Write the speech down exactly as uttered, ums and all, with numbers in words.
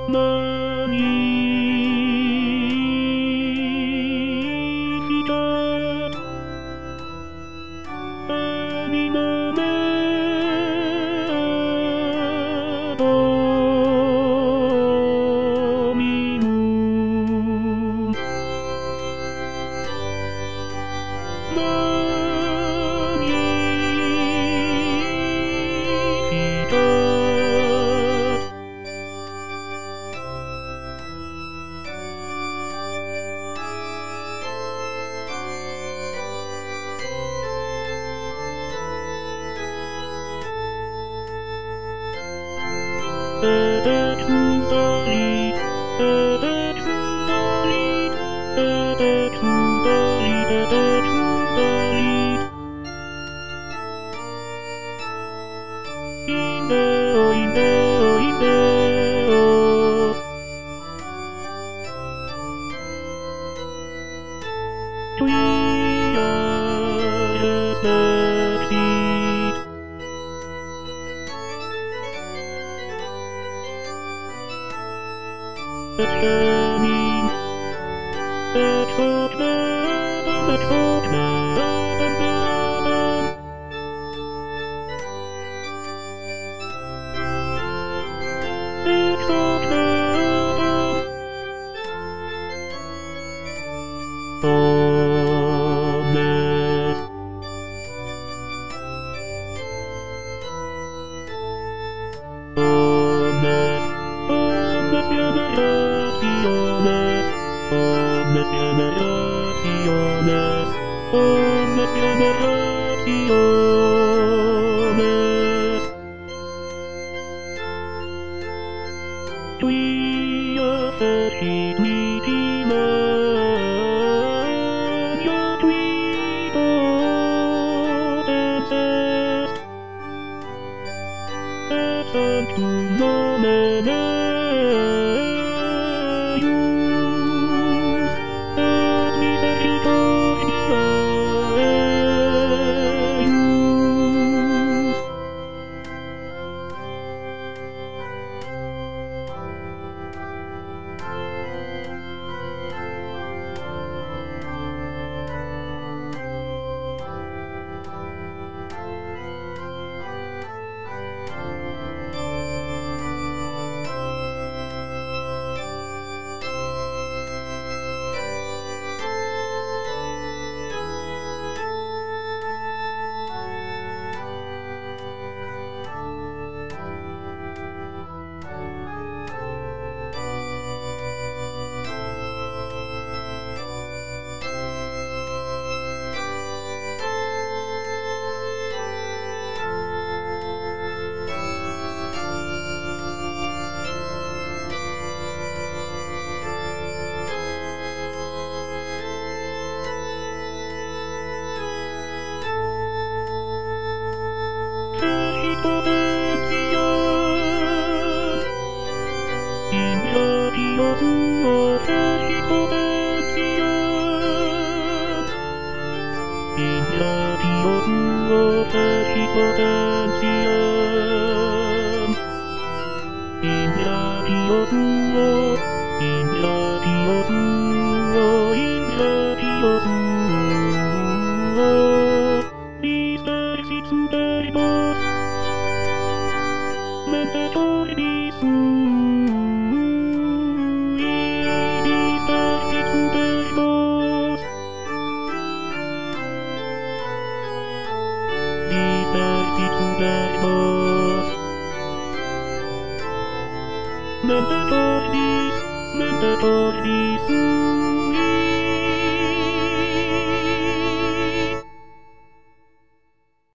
何した何もねどみぬ何したただ二人ただ二人ただ二人ただ二人いいんだよいいんだよいいんだよと言い合うたちLet's go, let's go, let's go, let's go, Promise, promise, promise, generaciones, hombres generaciones. Tú y yo serviremos, yo tú y todos es en tu nombre. Mandatoris, mandatoris.